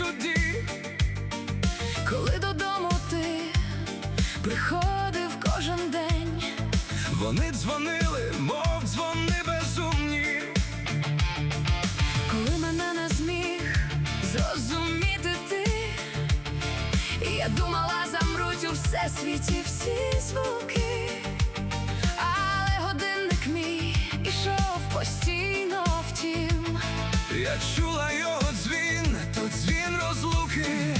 тоді, коли додому ти приходив кожен день. Вони дзвонили, мов дзвони безумні, коли мене не зміг зрозуміти ти. Я думала, замруть у всесвіті всі звуки, але годинник мій ішов постійно втім. Я чула його дзвін, то дзвін розлуки.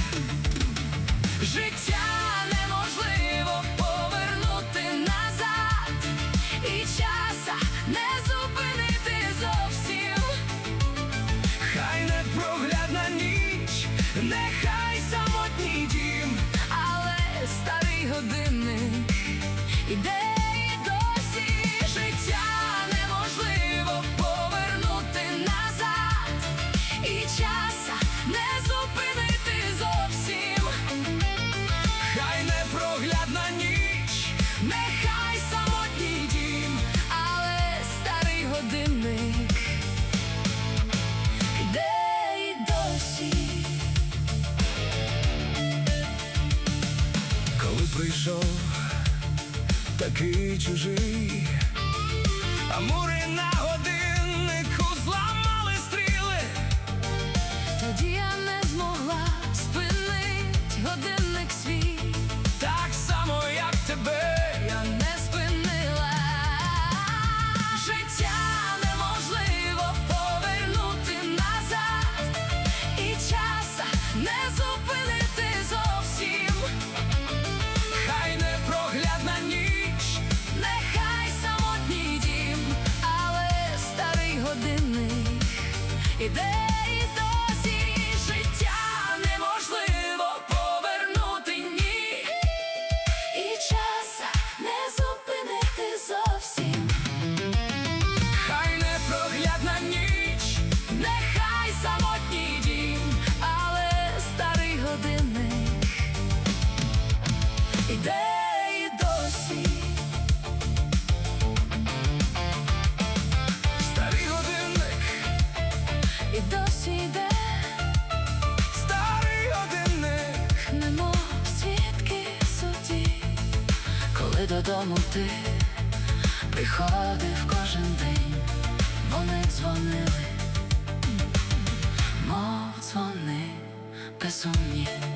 Життя неможливо повернути назад, і часа не зупинити зовсім. Хай непроглядна ніч, нехай самотній дім, але старий годинник іде і досі. Життя неможливо повернути назад, і часа не зупинити зовсім. Хай непроглядна ніч, нехай самотній дім, але старий годинник іде і досі. Коли прийшов такий чужий, а мури на годиннику зламали стріли, тоді я не змогла спинить годинник свій. Так само, як тебе, я не спинила. Життя неможливо повернути назад, і часа не зупинити зовсім. Хай непроглядна ніч, нехай самотній дім, але старий годинник іде і досі. Життя неможливо повернути, ні, і часа не зупинити зовсім. Хай непроглядна ніч, нехай самотній дім, але старий годинник іде і досі. Старий годинник і досі йде. Старий годинник, немов свідки судді, коли додому ти приходив кожен день. Вони дзвонили, мов дзвони безумні.